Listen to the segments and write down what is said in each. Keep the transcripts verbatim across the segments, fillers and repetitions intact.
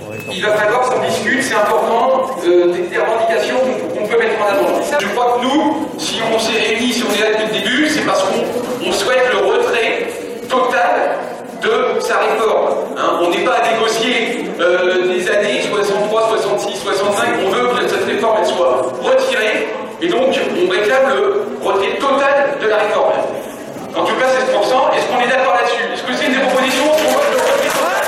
il va falloir qu'on discute, c'est important, euh, des, des revendications qu'on peut mettre en avant. Ça, je crois que nous, si on s'est réunis, si on est là depuis le début, c'est parce qu'on souhaite le retrait total de sa réforme. Hein, on n'est pas à négocier euh, des années soixante-trois, soixante-six, soixante-cinq, on veut que cette réforme elle soit retirée, et donc on réclame le retrait total de la réforme. En tout cas, seize pour cent, est-ce qu'on est d'accord là-dessus? Est-ce que c'est une des propositions qu'on vote le retrait total?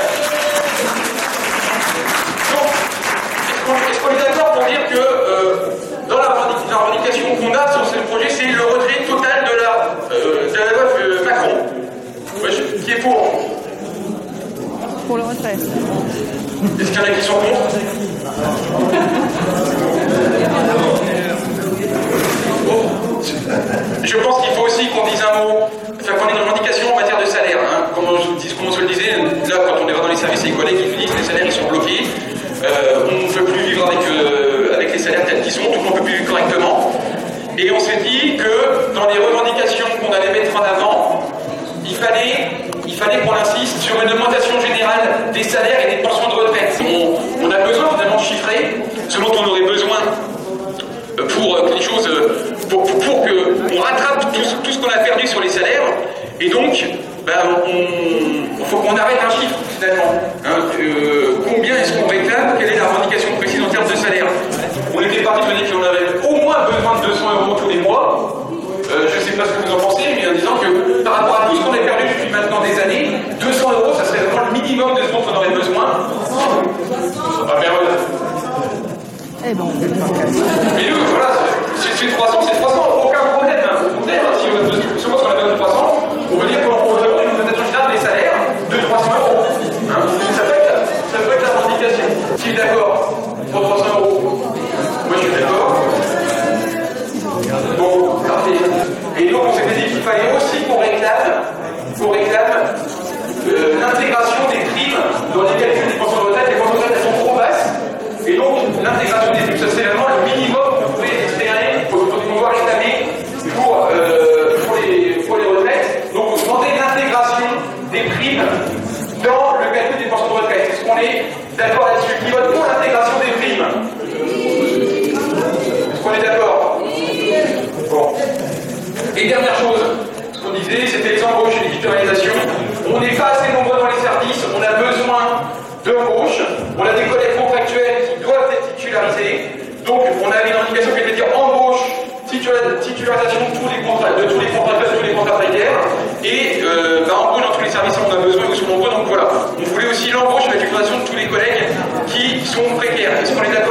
Donc, est-ce qu'on est, qu'on est d'accord pour dire que euh, dans la revendication qu'on a sur ce projet, c'est le retrait total de la, euh, de la loi euh, Macron? Ouais, je, qui est pour? Pour le retrait. Est-ce qu'il y en a qui sont contre? Bon. Je pense qu'il faut aussi qu'on dise un mot, enfin qu'on ait une revendication en matière de salaire. Hein. Comme, on, comme on se le disait, là quand on est dans les services, les collègues qui disent que les salaires ils sont bloqués, euh, on ne peut plus vivre avec, euh, avec les salaires tels qu'ils sont, tout le monde ne peut plus vivre correctement. Et on s'est dit que dans les revendications qu'on allait mettre en avant, il fallait, il fallait qu'on insiste sur une augmentation générale des salaires et des pensions de retraite. On, on a besoin finalement de chiffrer ce dont on aurait besoin pour que les choses, pour, pour, pour qu'on rattrape tout, tout ce qu'on a perdu sur les salaires. Et donc, ben, il faut qu'on arrête un chiffre finalement. Hein, euh, combien est-ce qu'on réclame? Quelle est la revendication précise en termes de salaire? On était parti de dire qu'on avait au moins besoin de deux cents euros tous les mois. Euh, je ne sais pas ce que vous en pensez, mais en disant que par rapport à tout ce qu'on a perdu depuis maintenant des années, deux cents euros, ça serait vraiment le minimum de ce dont on aurait besoin. Ah merde. Eh bon. Mais nous, voilà, c'est trois cents, c'est trois cents, aucun problème. Hein. Au contraire, si on pense qu'on a besoin de trois cents, on veut dire qu'on demande une augmentation générale des salaires de trois cents euros. Hein. Ça, peut être, ça peut être la revendication. Qui est d'accord pour trois cents euros? Moi je suis d'accord. Bon, parfait. Et donc on s'était dit qu'il fallait aussi qu'on réclame, qu'on réclame euh, l'intégration des primes dans les calculs des pensions de retraite. Les pensions de retraite elles sont trop basses. Et donc l'intégration des primes, ça c'est vraiment le minimum que vous pouvez espérer pour pouvoir réclamer pour, euh, pour, les, pour les retraites. Donc vous demandez l'intégration des primes dans le calcul des pensions de retraite. Est-ce qu'on est d'accord là-dessus? Qui vote pour l'intégration des primes? Est-ce qu'on est d'accord? Bon. Et dernière chose, ce qu'on disait, c'était les embauches et les titularisations. On n'est pas assez nombreux dans les services, on a besoin d'embauches, on a des collègues contractuels qui doivent être titularisés. Donc on avait une indication qui était de dire embauche, titularisation de tous les contrats, de tous les contractuels, de tous les contrats précaires. Et euh, bah, embauche dans tous les services, on a besoin, ils sont nombreux, donc voilà. On voulait aussi l'embauche et la titularisation de tous les collègues qui sont précaires. Est-ce qu'on est d'accord?